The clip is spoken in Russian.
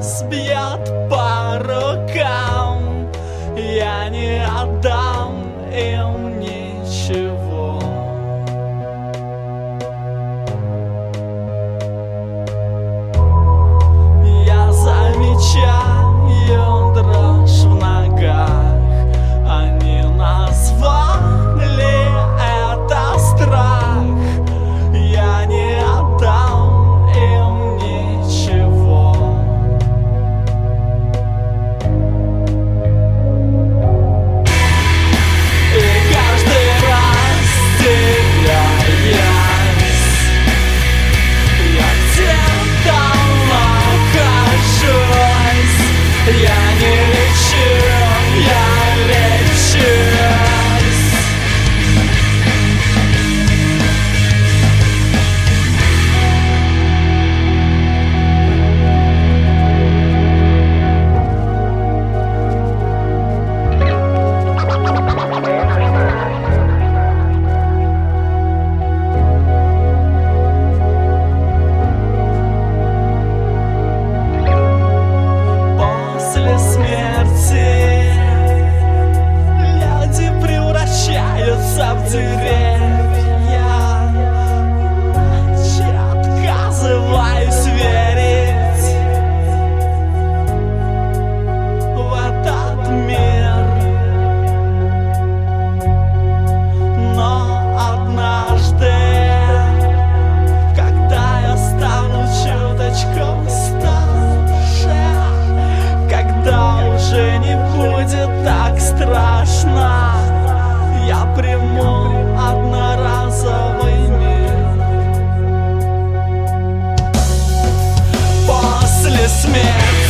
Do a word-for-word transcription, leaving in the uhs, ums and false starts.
раз бьет по рукам, я не отдам им ничего. Я замечаю дрожь в ногах, они назвали это страх. Я не отдам им ничего. И каждый раз теряясь, я где-то нахожусь. Я не лечу, я лечусь. После смерти люди превращаются в деревья, иначе отказываюсь верить в этот мир. Но однажды, когда я стану чуточку старше, когда уже не будет так страшно, я приму одноразовый мир. После смерти